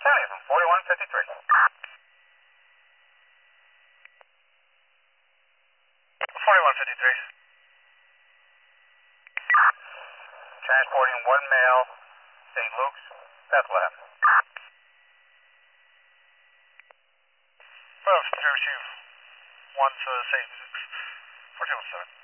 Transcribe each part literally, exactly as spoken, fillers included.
from forty-one fifty-three. forty-one fifty-three. Transporting one male, Saint Luke's, Bethlehem. Well, parachute one to Saint Luke's, fourteen oh seven.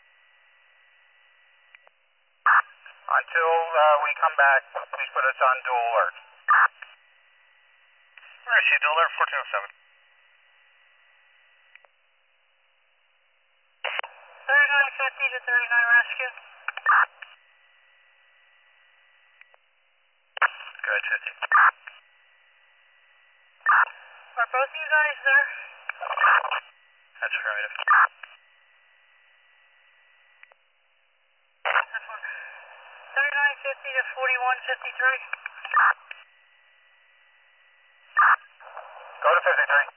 Until uh, we come back, please put us on dual alert. Where is she? Dual alert, fourteen oh seven. thirty-nine fifty to thirty-nine rescue. Good, fifty. Are both of you guys there? That's affirmative. thirty-nine fifty to forty-one fifty-three. Go to fifty-three.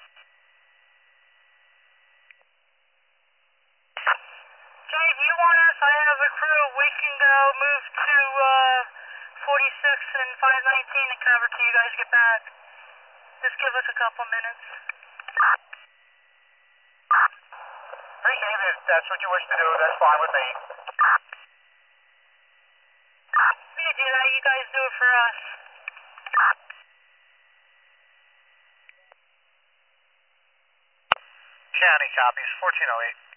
Jay, do you want us? I have a crew. We can go move to uh, forty-six and five nineteen to cover till you guys get back. Just give us a couple minutes. Appreciate it. If that's what you wish to do, that's fine with me. We do that. You guys do it for us. County copies, fourteen oh eight.